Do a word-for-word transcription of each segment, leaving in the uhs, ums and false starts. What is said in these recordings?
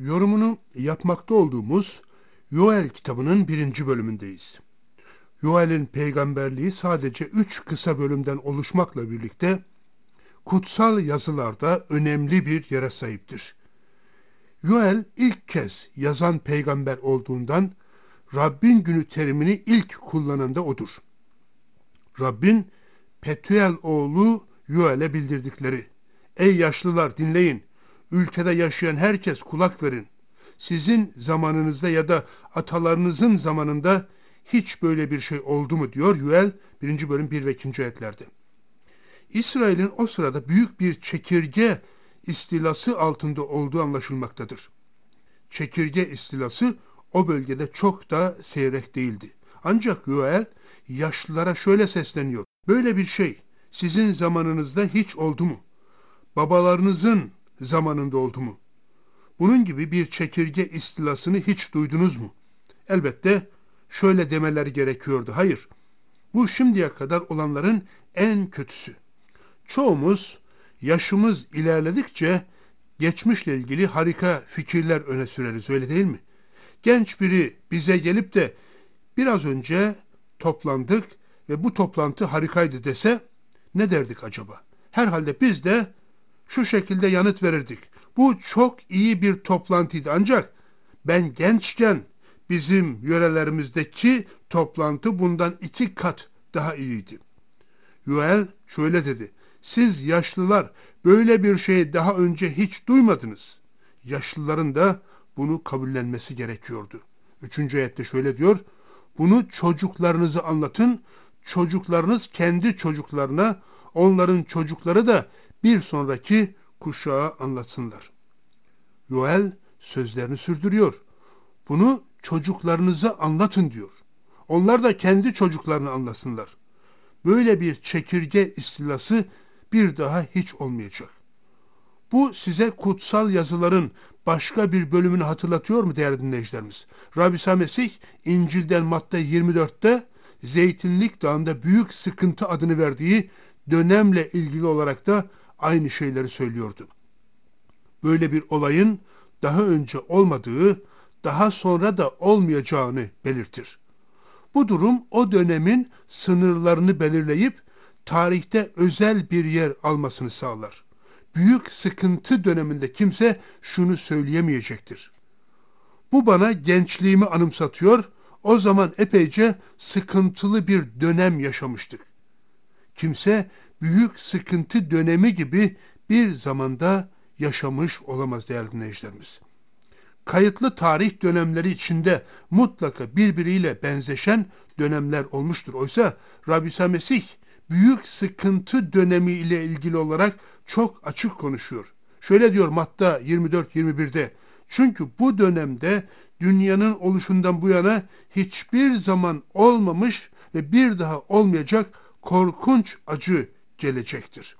Yorumunu yapmakta olduğumuz Yoel kitabının birinci bölümündeyiz. Yoel'in peygamberliği sadece üç kısa bölümden oluşmakla birlikte kutsal yazılarda önemli bir yere sahiptir. Yoel ilk kez yazan peygamber olduğundan Rabbin günü terimini ilk kullanan da odur. Rabbin Petuel oğlu Yoel'e bildirdikleri: "Ey yaşlılar dinleyin, ülkede yaşayan herkes kulak verin. Sizin zamanınızda ya da atalarınızın zamanında hiç böyle bir şey oldu mu?" diyor Yoel birinci bölüm bir ve ikinci ayetlerde. İsrail'in o sırada büyük bir çekirge istilası altında olduğu anlaşılmaktadır. Çekirge istilası o bölgede çok da seyrek değildi. Ancak Yoel yaşlılara şöyle sesleniyor: "Böyle bir şey sizin zamanınızda hiç oldu mu? Babalarınızın zamanında oldu mu? Bunun gibi bir çekirge istilasını hiç duydunuz mu?" Elbette şöyle demeleri gerekiyordu: "Hayır, bu şimdiye kadar olanların en kötüsü." Çoğumuz yaşımız ilerledikçe geçmişle ilgili harika fikirler öne süreriz, öyle değil mi? Genç biri bize gelip de biraz önce toplandık ve bu toplantı harikaydı dese ne derdik acaba? Herhalde biz de şu şekilde yanıt verirdik: "Bu çok iyi bir toplantıydı, ancak ben gençken bizim yörelerimizdeki toplantı bundan iki kat daha iyiydi." Yoel şöyle dedi: "Siz yaşlılar böyle bir şeyi daha önce hiç duymadınız." Yaşlıların da bunu kabullenmesi gerekiyordu. Üçüncü ayette şöyle diyor: "Bunu çocuklarınızı anlatın, çocuklarınız kendi çocuklarına, onların çocukları da bir sonraki kuşağa anlatsınlar." Yoel sözlerini sürdürüyor. Bunu çocuklarınıza anlatın diyor. Onlar da kendi çocuklarını anlasınlar. Böyle bir çekirge istilası bir daha hiç olmayacak. Bu size kutsal yazıların başka bir bölümünü hatırlatıyor mu değerli dinleyicilerimiz? Rabbi İsa Mesih İncil'den Matta yirmi dörtte Zeytinlik Dağı'nda büyük sıkıntı adını verdiği dönemle ilgili olarak da aynı şeyleri söylüyordu. Böyle bir olayın daha önce olmadığı, daha sonra da olmayacağını belirtir. Bu durum o dönemin sınırlarını belirleyip tarihte özel bir yer almasını sağlar. Büyük sıkıntı döneminde kimse şunu söyleyemeyecektir: "Bu bana gençliğimi anımsatıyor. O zaman epeyce sıkıntılı bir dönem yaşamıştık." Kimse büyük sıkıntı dönemi gibi bir zamanda yaşamış olamaz değerli dinleyicilerimiz. Kayıtlı tarih dönemleri içinde mutlaka birbiriyle benzeşen dönemler olmuştur. Oysa Rabbi İsa Mesih büyük sıkıntı dönemi ile ilgili olarak çok açık konuşuyor. Şöyle diyor Matta yirmi dört yirmi birde: "Çünkü bu dönemde dünyanın oluşundan bu yana hiçbir zaman olmamış ve bir daha olmayacak korkunç acı gelecektir."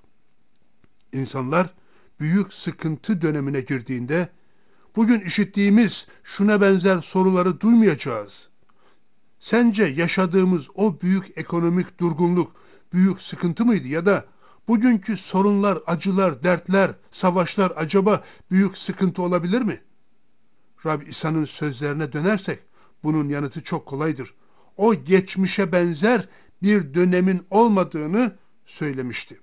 İnsanlar büyük sıkıntı dönemine girdiğinde bugün işittiğimiz şuna benzer soruları duymayacağız: "Sence yaşadığımız o büyük ekonomik durgunluk büyük sıkıntı mıydı? Ya da bugünkü sorunlar, acılar, dertler, savaşlar acaba büyük sıkıntı olabilir mi?" Rabbi İsa'nın sözlerine dönersek bunun yanıtı çok kolaydır. O geçmişe benzer bir dönemin olmadığını söylemişti.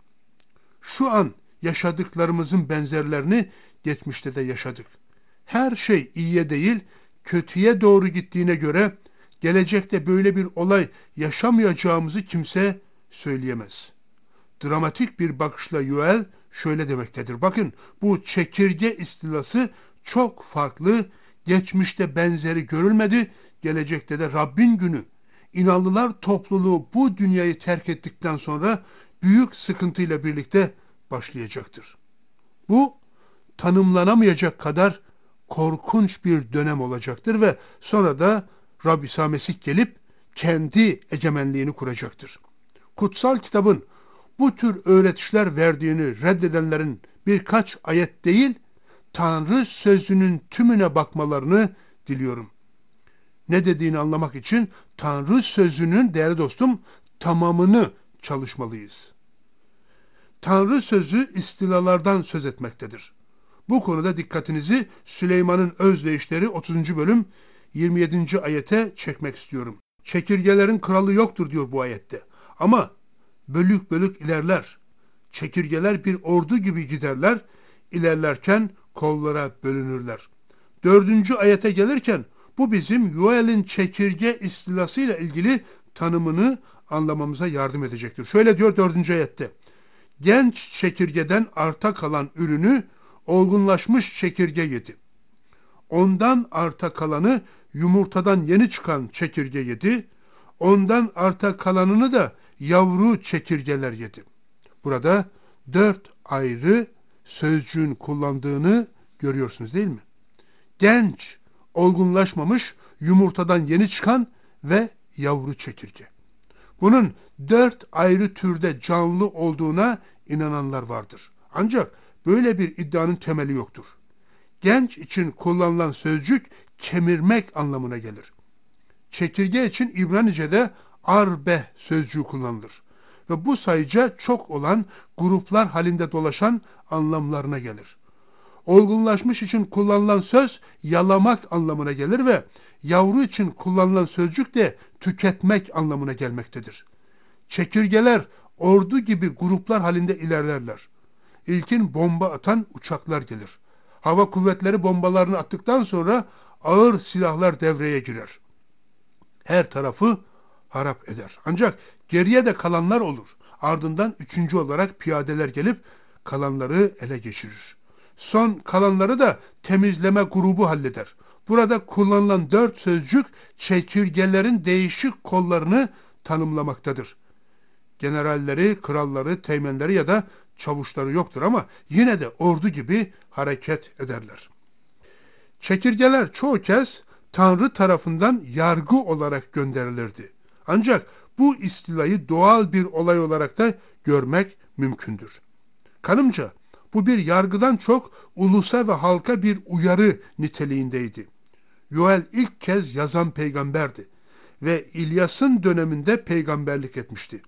Şu an yaşadıklarımızın benzerlerini geçmişte de yaşadık. Her şey iyiye değil, kötüye doğru gittiğine göre gelecekte böyle bir olay yaşamayacağımızı kimse söyleyemez. Dramatik bir bakışla Yoel şöyle demektedir: "Bakın, bu çekirge istilası çok farklı, geçmişte benzeri görülmedi, gelecekte de Rabbin günü, inanlılar topluluğu bu dünyayı terk ettikten sonra büyük sıkıntıyla birlikte başlayacaktır." Bu tanımlanamayacak kadar korkunç bir dönem olacaktır ve sonra da Rabbi İsa Mesih gelip kendi egemenliğini kuracaktır. Kutsal kitabın bu tür öğretişler verdiğini reddedenlerin birkaç ayet değil, Tanrı sözünün tümüne bakmalarını diliyorum. Ne dediğini anlamak için Tanrı sözünün değerli dostum tamamını çalışmalıyız. Tanrı sözü istilalardan söz etmektedir. Bu konuda dikkatinizi Süleyman'ın Özdeyişleri otuzuncu bölüm yirmi yedinci ayete çekmek istiyorum. Çekirgelerin kralı yoktur diyor bu ayette. Ama bölük bölük ilerler. Çekirgeler bir ordu gibi giderler. İlerlerken kollara bölünürler. Dördüncü ayete gelirken bu bizim Yoel'in çekirge istilasıyla ilgili tanımını anlamamıza yardım edecektir. Şöyle diyor dördüncü ayette. Genç çekirgeden arta kalan ürünü olgunlaşmış çekirge yedi. Ondan arta kalanı yumurtadan yeni çıkan çekirge yedi. Ondan arta kalanını da yavru çekirgeler yedi. Burada dört ayrı sözcüğün kullandığını görüyorsunuz değil mi? Genç, olgunlaşmamış, yumurtadan yeni çıkan ve yavru çekirge. Bunun dört ayrı türde canlı olduğuna inananlar vardır. Ancak böyle bir iddianın temeli yoktur. Genç için kullanılan sözcük kemirmek anlamına gelir. Çekirge için İbranice'de arbeh sözcüğü kullanılır. Ve bu sayıca çok olan gruplar halinde dolaşan anlamlarına gelir. Olgunlaşmış için kullanılan söz yalamak anlamına gelir ve yavru için kullanılan sözcük de tüketmek anlamına gelmektedir. Çekirgeler ordu gibi gruplar halinde ilerlerler. İlkin bomba atan uçaklar gelir. Hava kuvvetleri bombalarını attıktan sonra ağır silahlar devreye girer. Her tarafı harap eder. Ancak geriye de kalanlar olur. Ardından üçüncü olarak piyadeler gelip kalanları ele geçirir. Son kalanları da temizleme grubu halleder. Burada kullanılan dört sözcük çekirgelerin değişik kollarını tanımlamaktadır. Generalleri, kralları, teğmenleri ya da çavuşları yoktur ama yine de ordu gibi hareket ederler. Çekirgeler çoğu kez Tanrı tarafından yargı olarak gönderilirdi. Ancak bu istilayı doğal bir olay olarak da görmek mümkündür. Kanımca bu bir yargıdan çok ulusa ve halka bir uyarı niteliğindeydi. Yoel ilk kez yazan peygamberdi ve İlyas'ın döneminde peygamberlik etmişti.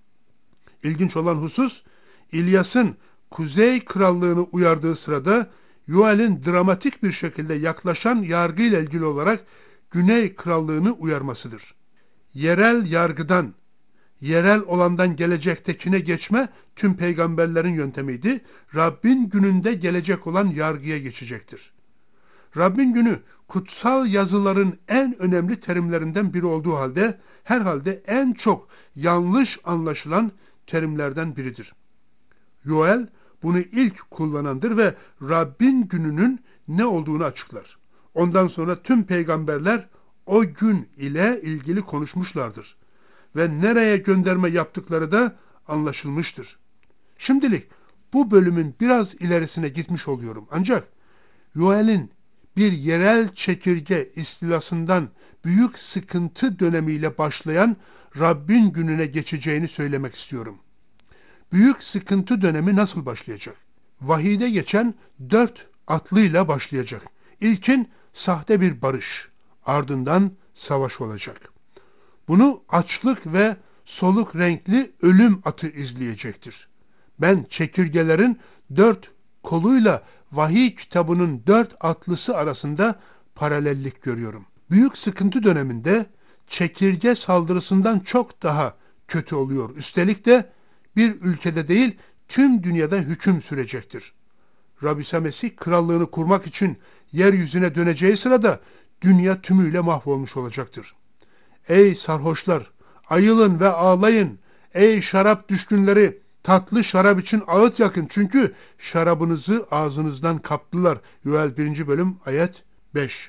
İlginç olan husus, İlyas'ın Kuzey Krallığını uyardığı sırada Yoel'in dramatik bir şekilde yaklaşan yargıyla ilgili olarak Güney Krallığını uyarmasıdır. Yerel yargıdan, yerel olandan gelecektekine geçme tüm peygamberlerin yöntemiydi. Rabbin gününde gelecek olan yargıya geçecektir. Rabbin günü kutsal yazıların en önemli terimlerinden biri olduğu halde herhalde en çok yanlış anlaşılan terimlerden biridir. Yoel bunu ilk kullanandır ve Rabbin gününün ne olduğunu açıklar. Ondan sonra tüm peygamberler o gün ile ilgili konuşmuşlardır ve nereye gönderme yaptıkları da anlaşılmıştır. Şimdilik bu bölümün biraz ilerisine gitmiş oluyorum. Ancak Yoel'in bir yerel çekirge istilasından büyük sıkıntı dönemiyle başlayan Rabbin gününe geçeceğini söylemek istiyorum. Büyük sıkıntı dönemi nasıl başlayacak? Vahide geçen dört atlıyla başlayacak. İlkin sahte bir barış, ardından savaş olacak. Bunu açlık ve soluk renkli ölüm atı izleyecektir. Ben çekirgelerin dört koluyla vahiy kitabının dört atlısı arasında paralellik görüyorum. Büyük sıkıntı döneminde çekirge saldırısından çok daha kötü oluyor. Üstelik de bir ülkede değil tüm dünyada hüküm sürecektir. Rab İsa Mesih krallığını kurmak için yeryüzüne döneceği sırada dünya tümüyle mahvolmuş olacaktır. Ey sarhoşlar, ayılın ve ağlayın. Ey şarap düşkünleri, tatlı şarap için ağıt yakın. Çünkü şarabınızı ağzınızdan kaptılar. Yoel birinci bölüm ayet beş.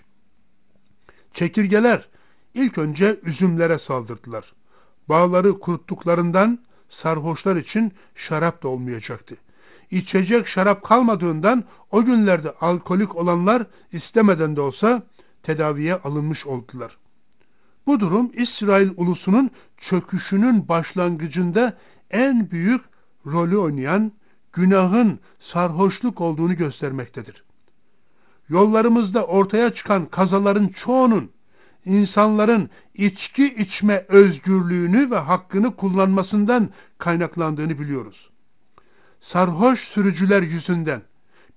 Çekirgeler ilk önce üzümlere saldırdılar. Bağları kuruttuklarından sarhoşlar için şarap da olmayacaktı. İçecek şarap kalmadığından o günlerde alkolik olanlar istemeden de olsa tedaviye alınmış oldular. Bu durum İsrail ulusunun çöküşünün başlangıcında en büyük rolü oynayan günahın sarhoşluk olduğunu göstermektedir. Yollarımızda ortaya çıkan kazaların çoğunun insanların içki içme özgürlüğünü ve hakkını kullanmasından kaynaklandığını biliyoruz. Sarhoş sürücüler yüzünden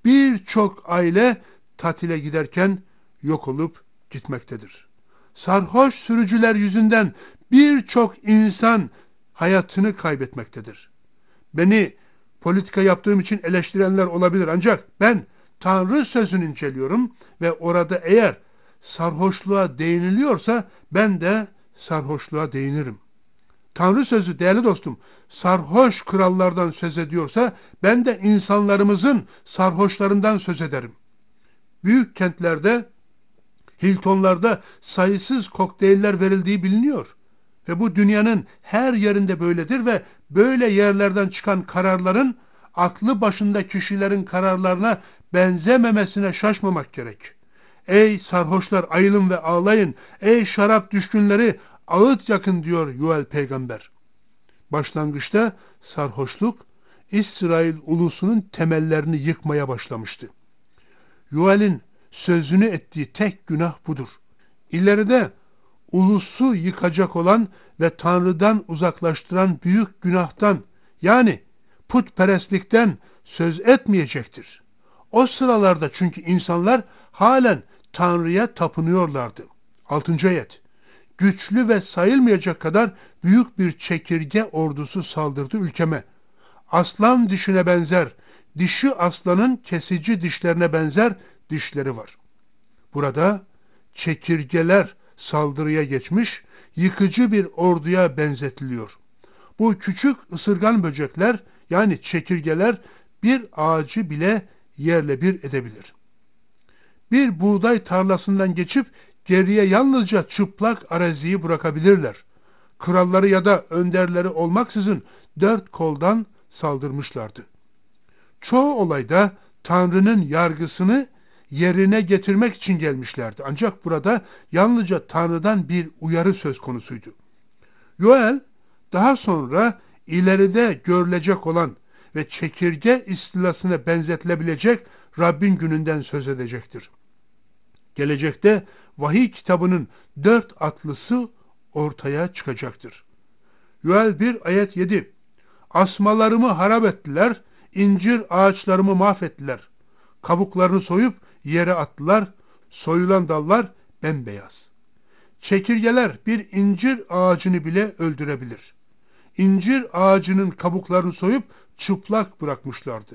birçok aile tatile giderken yok olup gitmektedir. Sarhoş sürücüler yüzünden birçok insan hayatını kaybetmektedir. Beni politika yaptığım için eleştirenler olabilir, ancak ben Tanrı sözünü inceliyorum ve orada eğer sarhoşluğa değiniliyorsa ben de sarhoşluğa değinirim. Tanrı sözü değerli dostum, sarhoş krallardan söz ediyorsa ben de insanlarımızın sarhoşlarından söz ederim. Büyük kentlerde, Hiltonlarda sayısız kokteyller verildiği biliniyor. Ve bu dünyanın her yerinde böyledir ve böyle yerlerden çıkan kararların aklı başında kişilerin kararlarına benzememesine şaşmamak gerek. Ey sarhoşlar ayılın ve ağlayın, ey şarap düşkünleri ağıt yakın diyor Yuel peygamber. Başlangıçta sarhoşluk İsrail ulusunun temellerini yıkmaya başlamıştı. Yuel'in sözünü ettiği tek günah budur. İleride ulusu yıkacak olan ve Tanrı'dan uzaklaştıran büyük günahtan, yani putperestlikten söz etmeyecektir. O sıralarda çünkü insanlar halen Tanrı'ya tapınıyorlardı. altıncı ayet. Güçlü ve sayılmayacak kadar büyük bir çekirge ordusu saldırdı ülkeme. Aslan dişine benzer, dişi aslanın kesici dişlerine benzer dişleri var. Burada çekirgeler saldırıya geçmiş, yıkıcı bir orduya benzetiliyor. Bu küçük ısırgan böcekler, yani çekirgeler, bir ağacı bile yerle bir edebilir. Bir buğday tarlasından geçip geriye yalnızca çıplak araziyi bırakabilirler. Kralları ya da önderleri olmaksızın dört koldan saldırmışlardı. Çoğu olayda Tanrı'nın yargısını yerine getirmek için gelmişlerdi. Ancak burada yalnızca Tanrı'dan bir uyarı söz konusuydu. Yoel daha sonra ileride görülecek olan ve çekirge istilasına benzetilebilecek Rabbin gününden söz edecektir. Gelecekte vahiy kitabının dört atlısı ortaya çıkacaktır. Yoel bir ayet yedi. Asmalarımı harap ettiler, incir ağaçlarımı mahvettiler. Kabuklarını soyup yere attılar, soyulan dallar bembeyaz. Çekirgeler bir incir ağacını bile öldürebilir. İncir ağacının kabuklarını soyup çıplak bırakmışlardı.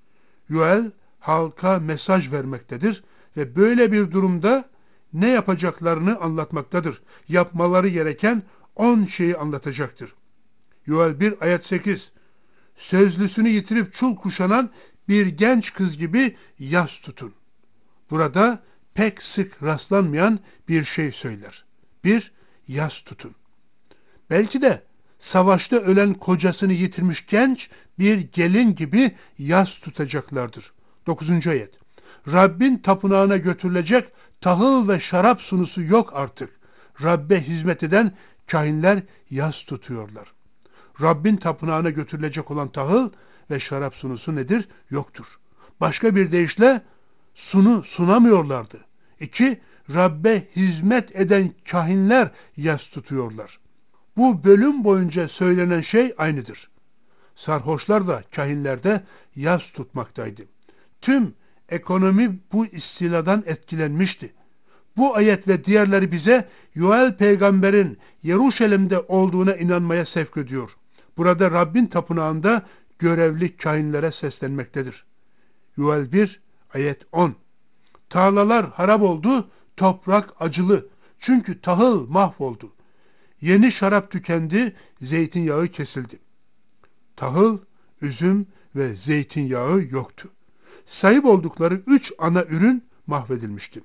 Yoel halka mesaj vermektedir ve böyle bir durumda ne yapacaklarını anlatmaktadır. Yapmaları gereken on şeyi anlatacaktır. Yoel bir ayet sekiz. Sözlüsünü yitirip çul kuşanan bir genç kız gibi yas tutun. Burada pek sık rastlanmayan bir şey söyler. Bir, yas tutun. Belki de savaşta ölen kocasını yitirmiş genç bir gelin gibi yas tutacaklardır. Dokuzuncu ayet. Rabbin tapınağına götürülecek tahıl ve şarap sunusu yok artık. Rabbe hizmet eden kahinler yas tutuyorlar. Rabbin tapınağına götürülecek olan tahıl ve şarap sunusu nedir? Yoktur. Başka bir deyişle sunu sunamıyorlardı. İki, Rabbe hizmet eden kahinler yas tutuyorlar. Bu bölüm boyunca söylenen şey aynıdır. Sarhoşlar da kahinler de yas tutmaktaydı. Tüm ekonomi bu istiladan etkilenmişti. Bu ayet ve diğerleri bize Yoel peygamberin Yeruşalim'de olduğuna inanmaya sevk ediyor. Burada Rabbin tapınağında görevli kahinlere seslenmektedir. Yoel bir ayet on. Tarlalar harap oldu, toprak acılı. Çünkü tahıl mahvoldu. Yeni şarap tükendi, zeytinyağı kesildi. Tahıl, üzüm ve zeytinyağı yoktu. Sahip oldukları üç ana ürün mahvedilmişti.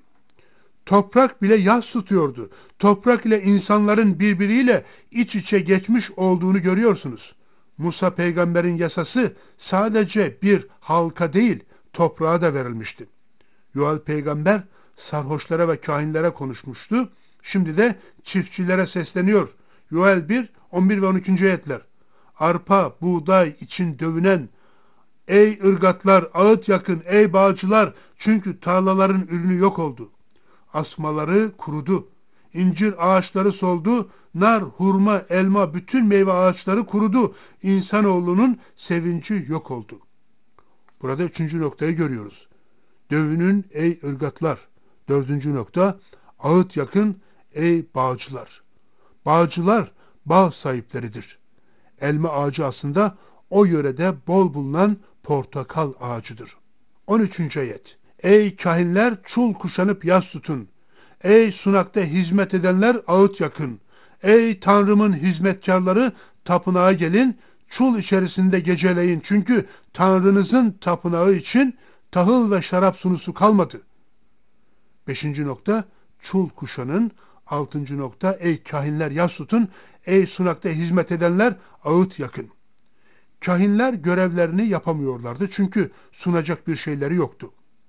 Toprak bile yas tutuyordu. Toprak ile insanların birbiriyle iç içe geçmiş olduğunu görüyorsunuz. Musa peygamberin yasası sadece bir halka değil, toprağa da verilmişti. Yoel peygamber sarhoşlara ve kahinlere konuşmuştu. Şimdi de çiftçilere sesleniyor. Yoel bir, on bir ve on ikinci ayetler. Arpa, buğday için dövünen, ey ırgatlar, ağıt yakın, ey bağcılar, çünkü tarlaların ürünü yok oldu. Asmaları kurudu. İncir ağaçları soldu. Nar, hurma, elma, bütün meyve ağaçları kurudu. İnsanoğlunun sevinci yok oldu. Burada üçüncü noktayı görüyoruz. Dövünün ey ırgatlar. Dördüncü nokta, ağıt yakın ey bağcılar. Bağcılar bağ sahipleridir. Elma ağacı aslında o yörede bol bulunan portakal ağacıdır. on üçüncü ayet. Ey kahinler çul kuşanıp yas tutun. Ey sunakta hizmet edenler ağıt yakın. Ey Tanrım'ın hizmetkarları tapınağa gelin, çul içerisinde geceleyin. Çünkü Tanrınızın tapınağı için tahıl ve şarap sunusu kalmadı. Beşinci nokta, çul kuşanın. Altıncı nokta, ey kahinler yas tutun. Ey sunakta hizmet edenler ağıt yakın. Kahinler görevlerini yapamıyorlardı çünkü sunacak bir şeyleri yoktu.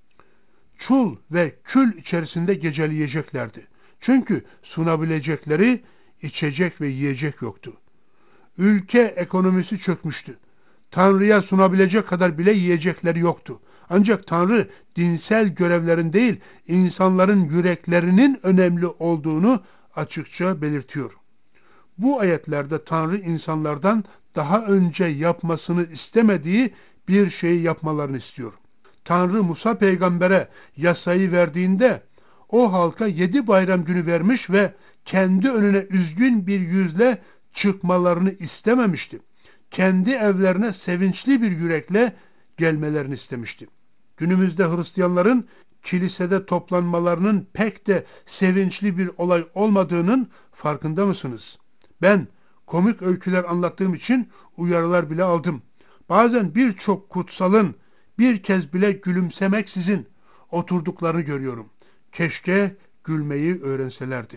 Çul ve kül içerisinde geceleyeceklerdi. Çünkü sunabilecekleri içecek ve yiyecek yoktu. Ülke ekonomisi çökmüştü. Tanrı'ya sunabilecek kadar bile yiyecekleri yoktu. Ancak Tanrı dinsel görevlerin değil, insanların yüreklerinin önemli olduğunu açıkça belirtiyor. Bu ayetlerde Tanrı insanlardan daha önce yapmasını istemediği bir şeyi yapmalarını istiyor. Tanrı Musa peygambere yasayı verdiğinde o halka yedi bayram günü vermiş ve kendi önüne üzgün bir yüzle çıkmalarını istememişti. Kendi evlerine sevinçli bir yürekle gelmelerini istemişti. Günümüzde Hristiyanların kilisede toplanmalarının pek de sevinçli bir olay olmadığının farkında mısınız? Ben komik öyküler anlattığım için uyarılar bile aldım. Bazen birçok kutsalın bir kez bile gülümsemeksizin oturduklarını görüyorum. Keşke gülmeyi öğrenselerdi.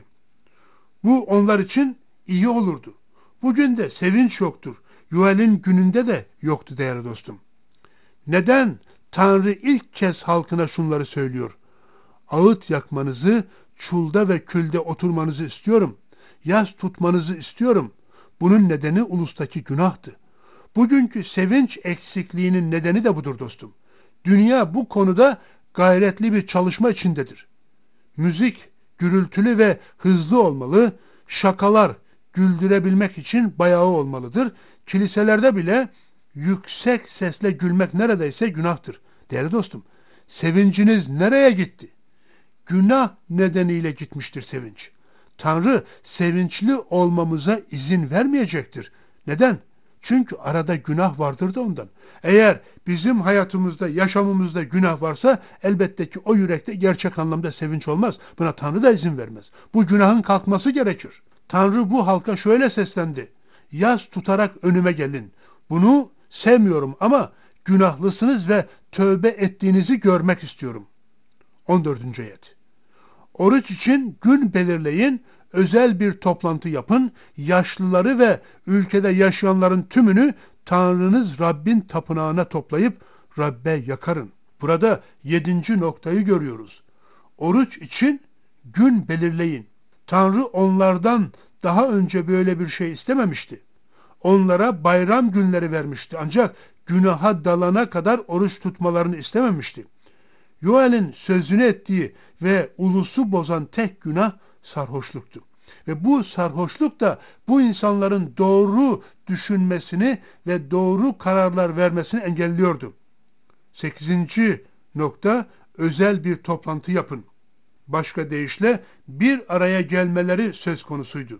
Bu onlar için iyi olurdu. Bugün de sevinç yoktur. Yuel'in gününde de yoktu değerli dostum. Neden Tanrı ilk kez halkına şunları söylüyor? Ağıt yakmanızı, çulda ve külde oturmanızı istiyorum. Yas tutmanızı istiyorum. Bunun nedeni ulustaki günahtı. Bugünkü sevinç eksikliğinin nedeni de budur dostum. Dünya bu konuda gayretli bir çalışma içindedir. Müzik gürültülü ve hızlı olmalı, şakalar güldürebilmek için bayağı olmalıdır. Kiliselerde bile yüksek sesle gülmek neredeyse günahtır. Değerli dostum, sevinciniz nereye gitti? Günah nedeniyle gitmiştir sevinç. Tanrı sevinçli olmamıza izin vermeyecektir. Neden? Çünkü arada günah vardır da ondan. Eğer bizim hayatımızda, yaşamımızda günah varsa elbette ki o yürekte gerçek anlamda sevinç olmaz. Buna Tanrı da izin vermez. Bu günahın kalkması gerekir. Tanrı bu halka şöyle seslendi. Yas tutarak önüme gelin. Bunu sevmiyorum ama günahlısınız ve tövbe ettiğinizi görmek istiyorum. on dördüncü ayet. Oruç için gün belirleyin, özel bir toplantı yapın, yaşlıları ve ülkede yaşayanların tümünü Tanrınız Rabbin tapınağına toplayıp Rabbe yakarın. Burada yedinci noktayı görüyoruz. Oruç için gün belirleyin. Tanrı onlardan daha önce böyle bir şey istememişti. Onlara bayram günleri vermişti ancak günaha dalana kadar oruç tutmalarını istememişti. Yoel'in sözünü ettiği ve ulusu bozan tek günah sarhoşluktu. Ve bu sarhoşluk da bu insanların doğru düşünmesini ve doğru kararlar vermesini engelliyordu. Sekizinci nokta, özel bir toplantı yapın. Başka deyişle bir araya gelmeleri söz konusuydu.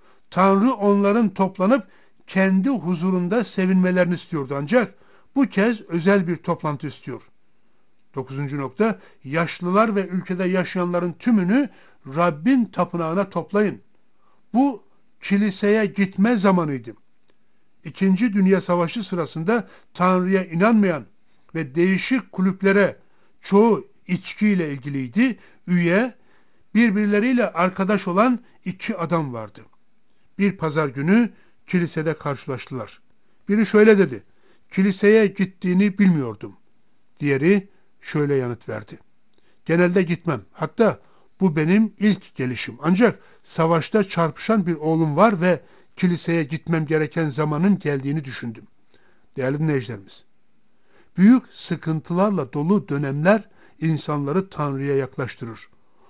Tanrı onların toplanıp kendi huzurunda sevinmelerini istiyordu ancak bu kez özel bir toplantı istiyor. Dokuzuncu nokta, yaşlılar ve ülkede yaşayanların tümünü Rabbin tapınağına toplayın. Bu kiliseye gitme zamanıydı. İkinci Dünya Savaşı sırasında Tanrı'ya inanmayan ve değişik kulüplere, çoğu içkiyle ilgiliydi, üye, birbirleriyle arkadaş olan iki adam vardı. Bir pazar günü kilisede karşılaştılar. Biri şöyle dedi, kiliseye gittiğini bilmiyordum. Diğeri şöyle yanıt verdi. Genelde gitmem. Hatta bu benim ilk gelişim. Ancak savaşta çarpışan bir oğlum var ve kiliseye gitmem gereken zamanın geldiğini düşündüm. Değerli dinleyicilerimiz, büyük sıkıntılarla dolu dönemler insanları Tanrı'ya yaklaştırır.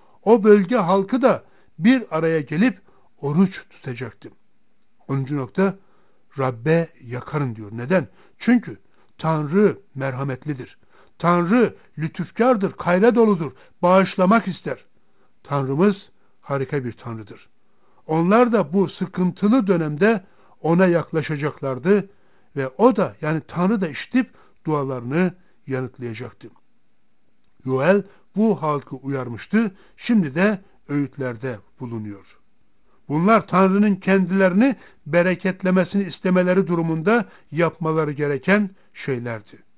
O bölge halkı da bir araya gelip oruç tutacaktı. onuncu nokta, Rabbe yakarın diyor. Neden? Çünkü Tanrı merhametlidir. Tanrı lütufkardır, kayra doludur, bağışlamak ister. Tanrımız harika bir Tanrıdır. Onlar da bu sıkıntılı dönemde ona yaklaşacaklardı ve o da, yani Tanrı da işitip dualarını yanıtlayacaktı. Yoel bu halkı uyarmıştı, şimdi de öğütlerde bulunuyor. Bunlar Tanrı'nın kendilerini bereketlemesini istemeleri durumunda yapmaları gereken şeylerdi.